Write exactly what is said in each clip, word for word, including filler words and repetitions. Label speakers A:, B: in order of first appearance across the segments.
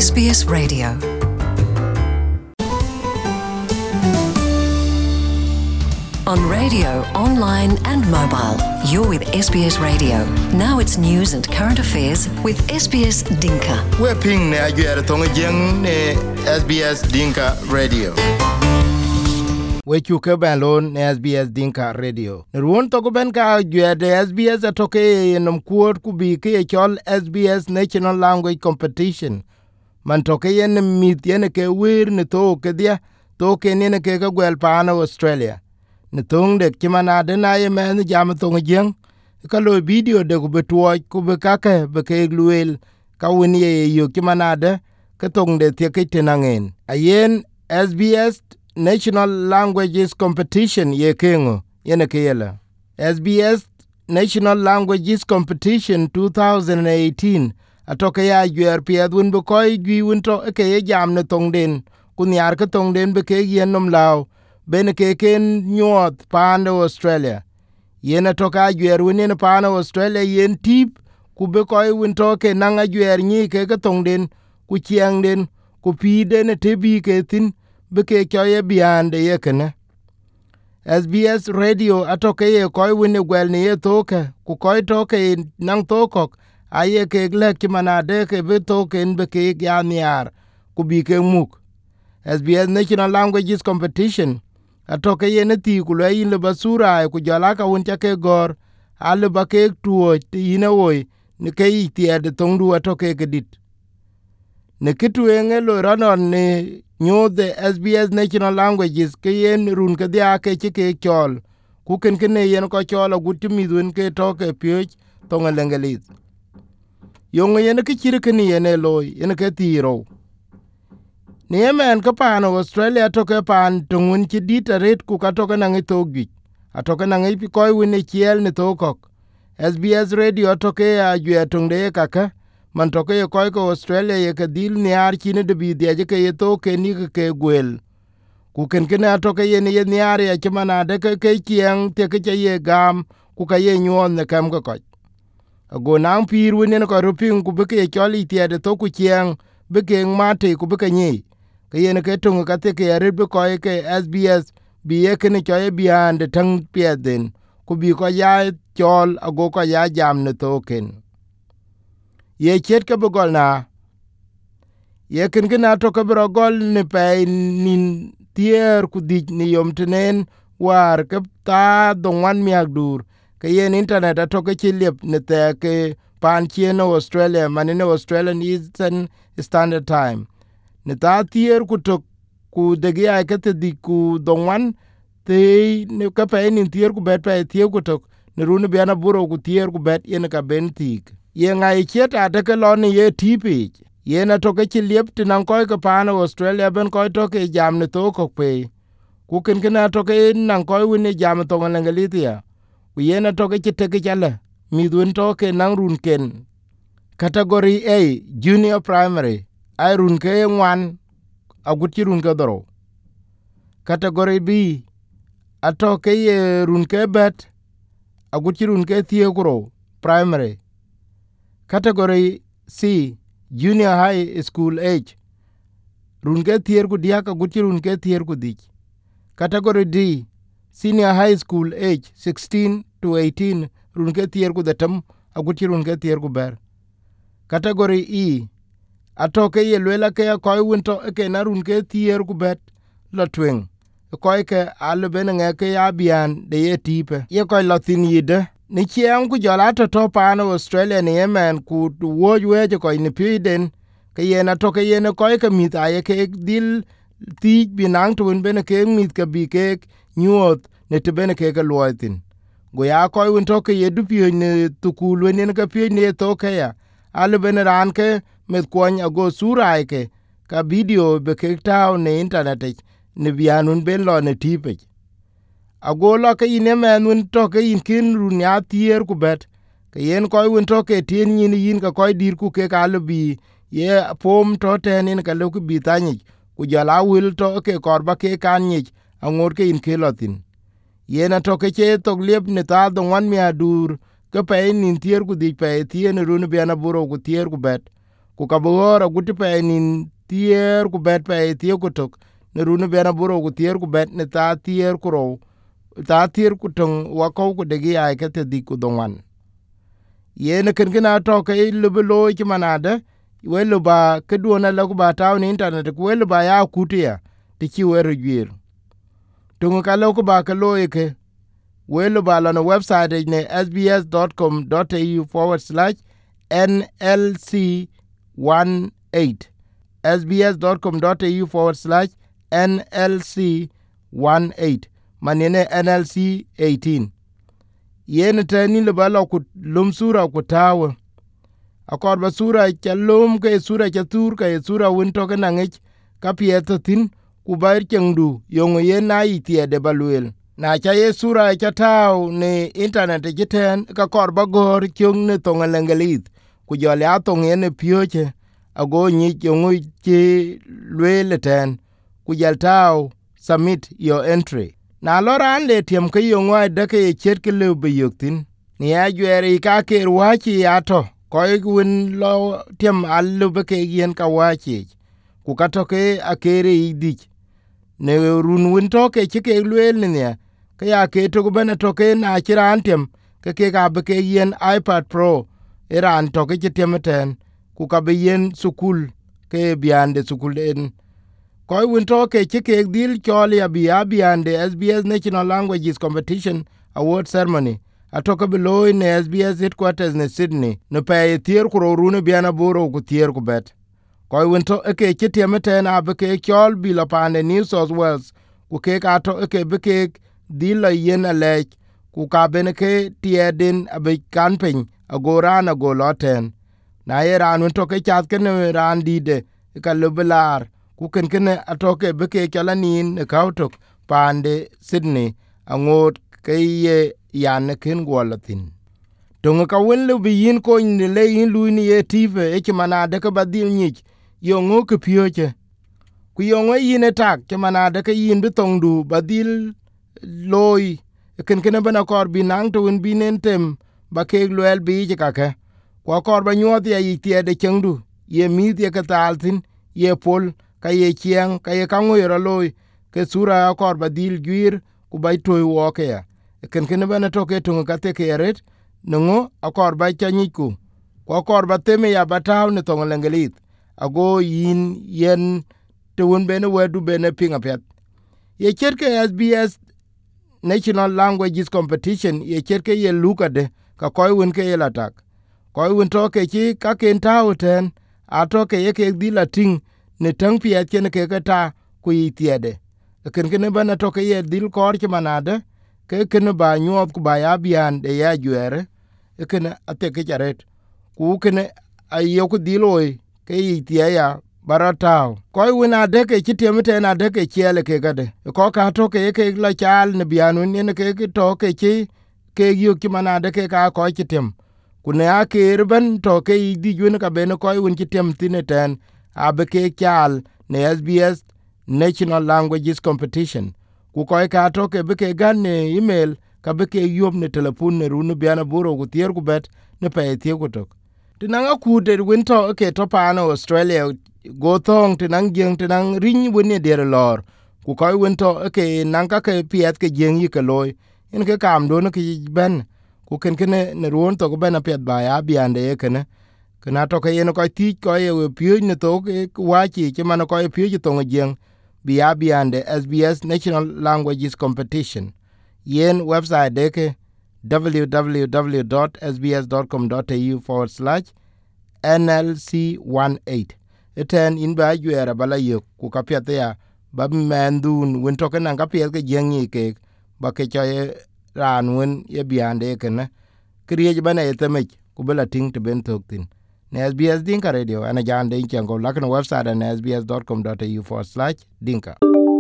A: S B S Radio. On radio, online and mobile, you're with S B S Radio. Now it's news and current affairs with S B S Dinka.
B: We're ping ne ajuere tonga jeng ne S B S Dinka Radio. We chuke ben lon ne S B S Dinka Radio. Ne ruon toko ben ka ajuere S B S atoke yenom kuot kubi ke chol S B S National Language Competition. Man toke yen mit yen ke wir ne to ke dia to ke ne ke ka gwel paana Australia. Ne tong de kimana de na ye men jam tong jeng ka lo video de ku betuo ku be ka ke be ke gluel ka woni ye yo kimana de ka tong de te ke tenangen ayen S B S National Languages Competition ye kengo yene ke yela S B S National Languages Competition twenty eighteen atoke ya gyer piedun be koy gi wonto ke ye jam ne tong den kun yar ka tong den be ke yen nom law ben ke ken nyot pande Australia yena toka gyer winen pande Australia yen tip ku be koy wonto ke nanga gyer ni ke ka tong den ku chiang den ku pi den te bi ke tin be ke kye biande ye kene S B S Radio atoke ye koy wine gwel ni ye toke ku koy toke nang tokok aye ke glek manade ke be token be ke ya niar ku bi ke muk S B S National Languages Competition atoke ye ne ti ku le yin le basura ku jala ka won ke gor ale ba ke tuo yin oy ne ke ti ade tondu atoke ke dit ne kitu engelo ranon ne nyo the S B S National Languages ke yen run ke dia ke ke chol ku ken ken yen ko chol gutimi dun ke toke pye tongalengelis yong yen ke chire ken yen loy yen ke tiro ne men ka pan Australia to ke pan tungun chi dit ret ku ka to ke nang togi atoke nang ipi koy wini chiel ne tokok S B S Radio to ke a gye tungde ka ka man to ke koy ko Australia ye ke dil ne ar chine de bi de ke ye to ke ni ke gwel ku ken ken atoke ye ne ye ar ya chmana de ke ke chieng te ke ye gam ku ka ye nyon ne kam ko go nang pir wini ko ruping ku be ke choli ti de to ku chieng be ke mate ku be ke ni ke yen ke tung ka te ke red be ko ke S B S bi ye ke ne choye biande tang pieden ku bi ko ya chol ago ko ya jam ne token ye chet ke bugol na ye ken ke na to ke bro gol ne pe nin tier ku di ni yom tenen war ke ta donwan mi agdur ke yen internet to ke chilip ne te ke pan chieno Australia manine Australian Eastern Standard Time ne ta tier ku to ku de ga ke te di ku donwan te ne ka pe nin tier ku bet pe tier ku to ne runu bi ana buro ku tier ku bet yen ka ben tik ye ngai cheta de ke lon ye tipi ye na to ke chilip tinan ko ke pan Australia ben ko to ke jam ne to ko pe ku ken ken to ke nan ko wini jam to ngalitia ku ye na to ke te ke chala mi dun to ke nan run ken category A junior primary ai run ke wan aguti run ke doro category B ato ke ye run ke bet aguti run ke thiegro primary category C junior high school age run ke thier ku dia ka guti run ke thier ku dik category D senior high school age sixteen to eighteen run ke thier ku datam aguti run ke thier ku ber category E atoke ye lela ke ko winto ke na run ke thier ku bet la twen ko ke al ben nge ke ya bian de ye tipe ye ko latin yide ni chiang ku jala to to pan Australia ni yemen ku wo we ko ni piden ke ye na to ke ye ne ko ke mit aye ke dil ti binang tun ben ke mit ke bi ke nyot ne te ben ke ke loitin go ya ko winto ke ye du pi ne tu ku le ne ke pi ne to ke ya al ben ran ke met kwon ago surai ke ka video be ke taw ne internet ne bianun ben lo ne tipe ago lo ke ine menun to ke in kin run ya tier ku bet ke yen ko won to ke tin yin yin ka ko dir ku ke ka bi ye pom to tenin ka lo ku bi tani ku jala wil to ke korba ke kan ni angor ke in ke lotin yen to ke che to lep ne ta do wan mi adur ke pe nin tier ku di pe tien run bi ana buro ku tier ku bet ku ka bora guti pe nin tier ku bet pe tier ku tok ne runu bena buro ku tier ku bet ne ta tier ku ro ta tier ku tong wa ko ku de gi ai ka te di ku donwan ye ne ken gina to ke lu lo ki manade welu ba ke duona la ku ba ta ni internet ku welu ba ya kutia ti ki weru gwir tungu ka lo ku ba ka lo ke welu ba la no website ne sbs.com.au forward slash nlc eighteen sbs.com.au forward slash nlc eighteen manene nlc eighteen yen tani le bala ku lum sura ku tawe akor ba sura cha lum ke sura cha tur ke sura won to ke nangich ka pieto tin ku ba chendu yong yen na itie de baluel na cha ye sura cha taw ne internet jiten ka kor ba gor kyong ne to ngalengelit ku jole atong yen pioche ago nyi yong chi lwele ten ku jal taw submit your entry na loran le tiem ke yongwa de ke chet ke le beyuktin ni ajwere ka ke wachi ato koy gun lo tiem allu be ke yen ka wachi ku ka to ke akere idich ne run win to ke ke lwel ne ke ya ke to bene to ke na chiran tiem ke ke ka be ke yen iPad Pro iran to ke tiem ten ku ka be yen sukul ke biande sukul den koy win to ke ke dil choli abi abi and S B S National Languages Competition Award Ceremony atoka below in S B S headquarters in Sydney no pay tier ku rune biana boro ku tier ku bet koy win to ke ke tiemeten abi ke chol bilo pande New South Wales ku ke ka to ke be ke dil yen ale ku ka bene ke tiedin abi kanpen agorana go loten na yeran win to ke chat ken ran dide ka lubelar ku ken ken atoke beke chalanin ne kautok pande Sydney angot ke ye yan ken gwalatin tonga ka wenlu bi yin ko ni le yin lu ni e tive e chmana de ka badil nyich yongo ke pioche ku yongo yin etak chmana de ka yin bitongdu badil loy ken ken bana kor binang to win binentem ba ke lwel bi ka ka ko kor ba nyoti ya yitie de chengdu ye mi de ka taltin ye pol ka ye chiang ka ye kango yero loy ke sura akor badil gwir ku bay toy woke ya ken ken bana to ke tunga ka te ke ret nungo akor ba chanyiku ko akor ba teme ya bataw ne to lengelit ago yin yen te won bene wedu bene pinga pet ye cherke S B S National Languages Competition ye cherke ye lukade ka koy won ke yelatak koy won to ke chi ka ken tawten atoke ye ke dilating ne tang piet ken ke ta ku itiede ken ken bana to ke ye dil kor ke manade ke ken ba nyot ku ba ya bian de ya jwere ken ate ke jaret ku ken ayo ku diloi ke itie ya baratao koy wina de ke chitemete na de ke chele ke gade ko ka to ke ke la chal ne bianu ne ke to ke chi ke yu ki manade ke ka ko chitem kune ake ban to ke di jun ka bene koy win chitem tineten abe ke kyal ne S B S National Languages Competition ku koy ka to ke be ke gan ne email ka be ke yob ne telefon ne runu biana buro ku tier ku bet ne pe tie ku tok tinanga ku de winto ke to pa no Australia go thong tinang jeng tinang rin woni der lor ku koy winto ke nang ka ke piet ke jeng yi ke loy in ke kam do ne ke ben ku ken ken ne ruon to ko ben piet ba ya biande ken kana to ke yen ko ti ko ye pye ne to ke wa chi ke man ko pye to ngeng bi ya biande S B S National Languages Competition yen website de ke w w w dot s b s dot com dot a u forward slash N L C eighteen eten in ba juera bala yo ku ka pye ya ba mendun won to ke nan ka pye ke jengi ke ba ke chaye ran won ye biande ken kriye bana eteme ku bela ting te ben toktin ne S B S Dinka Radio ana jande inchengo lakno website na s b s dot com dot a u forward slash dinka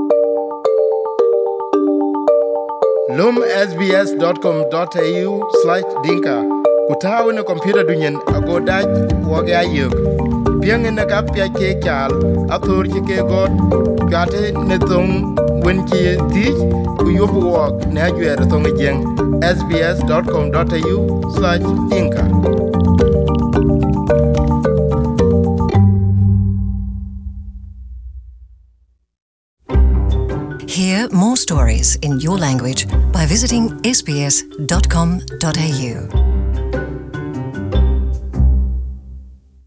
B: lum s b s dot com dot a u slash dinka kutawu ne computer dunyen ago daj woge ayuk pienge ne ka pya ke chal athur ki ke god gate ne tong wen ki ti ku yobu wok ne ajwer tong jeng s b s dot com dot a u slash dinka
A: Hear more stories in your language by visiting s b s dot com dot a u.